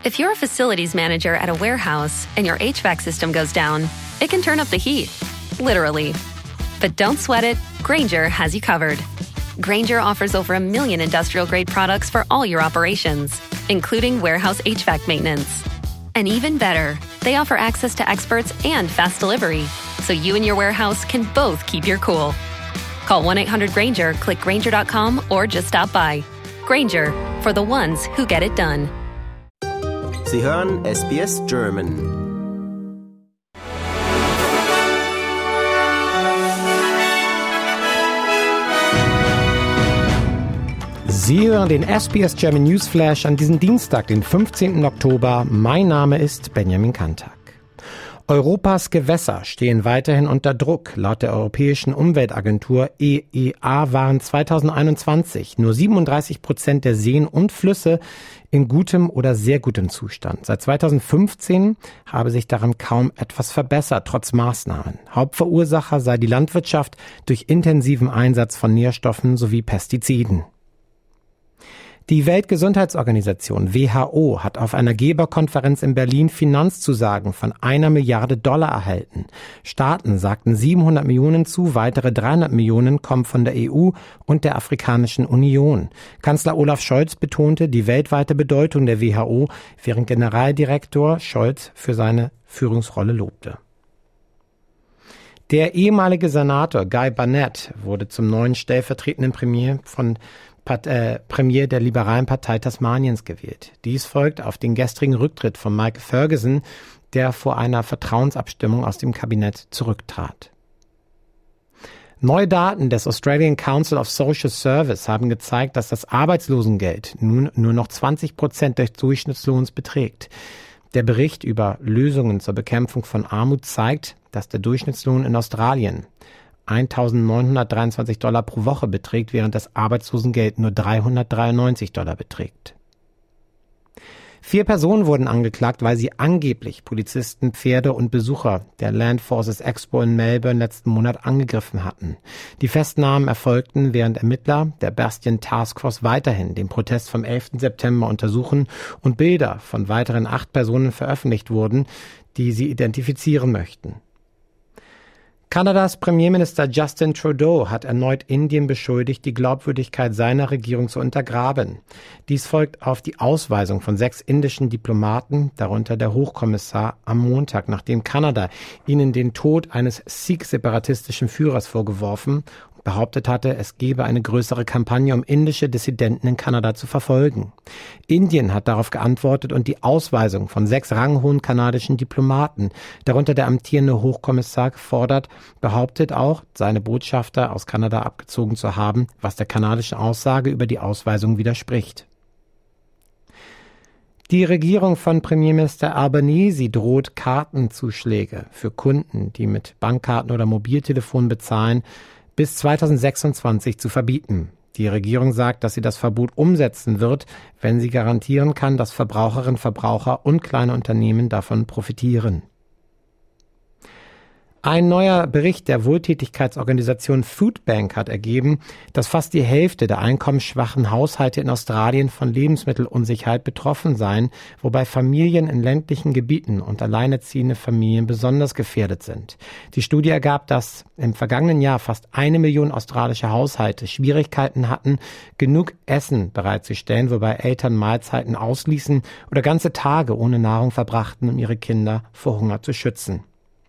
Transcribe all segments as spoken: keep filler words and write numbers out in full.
If you're a facilities manager at a warehouse and your H V A C system goes down, it can turn up the heat, literally. But don't sweat it, Grainger has you covered. Grainger offers over a million industrial-grade products for all your operations, including warehouse H V A C maintenance. And even better, they offer access to experts and fast delivery, so you and your warehouse can both keep your cool. Call one eight hundred Grainger, click Grainger dot com, or just stop by. Grainger, for the ones who get it done. Sie hören S B S German. Sie hören den S B S German Newsflash an diesem Dienstag, den fünfzehnten Oktober. Mein Name ist Benjamin Kantak. Europas Gewässer stehen weiterhin unter Druck. Laut der Europäischen Umweltagentur E E A waren zweitausendeinundzwanzig nur siebenunddreißig Prozent der Seen und Flüsse in gutem oder sehr gutem Zustand. Seit zweitausendfünfzehn habe sich daran kaum etwas verbessert, trotz Maßnahmen. Hauptverursacher sei die Landwirtschaft durch intensiven Einsatz von Nährstoffen sowie Pestiziden. Die Weltgesundheitsorganisation W H O hat auf einer Geberkonferenz in Berlin Finanzzusagen von einer Milliarde Dollar erhalten. Staaten sagten siebenhundert Millionen zu, weitere dreihundert Millionen kommen von der E U und der Afrikanischen Union. Kanzler Olaf Scholz betonte die weltweite Bedeutung der W H O, während Generaldirektor Scholz für seine Führungsrolle lobte. Der ehemalige Senator Guy Barnett wurde zum neuen stellvertretenden Premier von Part, äh, Premier der liberalen Partei Tasmaniens gewählt. Dies folgt auf den gestrigen Rücktritt von Michael Ferguson, der vor einer Vertrauensabstimmung aus dem Kabinett zurücktrat. Neue Daten des Australian Council of Social Service haben gezeigt, dass das Arbeitslosengeld nun nur noch zwanzig Prozent des Durchschnittslohns beträgt. Der Bericht über Lösungen zur Bekämpfung von Armut zeigt, dass der Durchschnittslohn in Australien eintausendneunhundertdreiundzwanzig Dollar pro Woche beträgt, während das Arbeitslosengeld nur dreihundertdreiundneunzig Dollar beträgt. Vier Personen wurden angeklagt, weil sie angeblich Polizisten, Pferde und Besucher der Land Forces Expo in Melbourne letzten Monat angegriffen hatten. Die Festnahmen erfolgten, während Ermittler der Bastion Task Force weiterhin den Protest vom elften September untersuchen und Bilder von weiteren acht Personen veröffentlicht wurden, die sie identifizieren möchten. Kanadas Premierminister Justin Trudeau hat erneut Indien beschuldigt, die Glaubwürdigkeit seiner Regierung zu untergraben. Dies folgt auf die Ausweisung von sechs indischen Diplomaten, darunter der Hochkommissar, am Montag, nachdem Kanada ihnen den Tod eines Sikh-separatistischen Führers vorgeworfen und behauptet hatte, es gebe eine größere Kampagne, um indische Dissidenten in Kanada zu verfolgen. Indien hat darauf geantwortet und die Ausweisung von sechs ranghohen kanadischen Diplomaten, darunter der amtierende Hochkommissar, gefordert, behauptet auch, seine Botschafter aus Kanada abgezogen zu haben, was der kanadischen Aussage über die Ausweisung widerspricht. Die Regierung von Premierminister Albanese droht Kartenzuschläge für Kunden, die mit Bankkarten oder Mobiltelefon bezahlen, bis zweitausendsechsundzwanzig zu verbieten. Die Regierung sagt, dass sie das Verbot umsetzen wird, wenn sie garantieren kann, dass Verbraucherinnen, Verbraucher und kleine Unternehmen davon profitieren. Ein neuer Bericht der Wohltätigkeitsorganisation Foodbank hat ergeben, dass fast die Hälfte der einkommensschwachen Haushalte in Australien von Lebensmittelunsicherheit betroffen seien, wobei Familien in ländlichen Gebieten und alleinerziehende Familien besonders gefährdet sind. Die Studie ergab, dass im vergangenen Jahr fast eine Million australische Haushalte Schwierigkeiten hatten, genug Essen bereitzustellen, wobei Eltern Mahlzeiten ausließen oder ganze Tage ohne Nahrung verbrachten, um ihre Kinder vor Hunger zu schützen.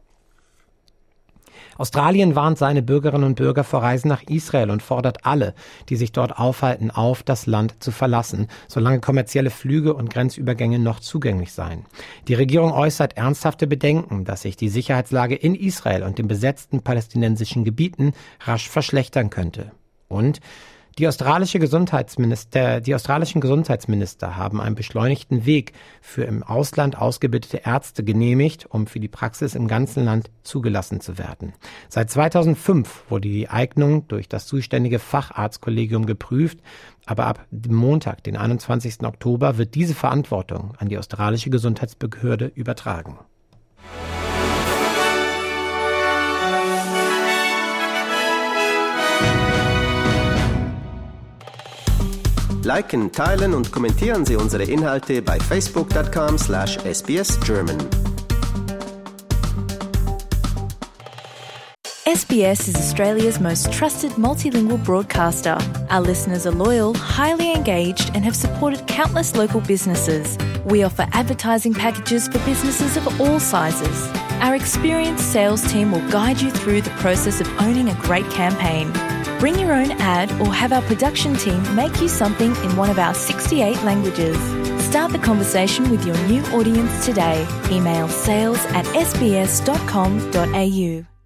Australien warnt seine Bürgerinnen und Bürger vor Reisen nach Israel und fordert alle, die sich dort aufhalten, auf, das Land zu verlassen, solange kommerzielle Flüge und Grenzübergänge noch zugänglich seien. Die Regierung äußert ernsthafte Bedenken, dass sich die Sicherheitslage in Israel und den besetzten palästinensischen Gebieten rasch verschlechtern könnte. Und Die australische Gesundheitsminister, die australischen Gesundheitsminister haben einen beschleunigten Weg für im Ausland ausgebildete Ärzte genehmigt, um für die Praxis im ganzen Land zugelassen zu werden. Seit zweitausendfünf wurde die Eignung durch das zuständige Facharztkollegium geprüft, aber ab dem Montag, den einundzwanzigsten Oktober, wird diese Verantwortung an die australische Gesundheitsbehörde übertragen. Liken, teilen und kommentieren Sie unsere Inhalte bei facebook dot com slash S B S German. S B S is Australia's most trusted multilingual broadcaster. Our listeners are loyal, highly engaged, and have supported countless local businesses. We offer advertising packages for businesses of all sizes. Our experienced sales team will guide you through the process of owning a great campaign. Bring your own ad or have our production team make you something in one of our sixty-eight languages. Start the conversation with your new audience today. Email sales at s b s dot com dot a u.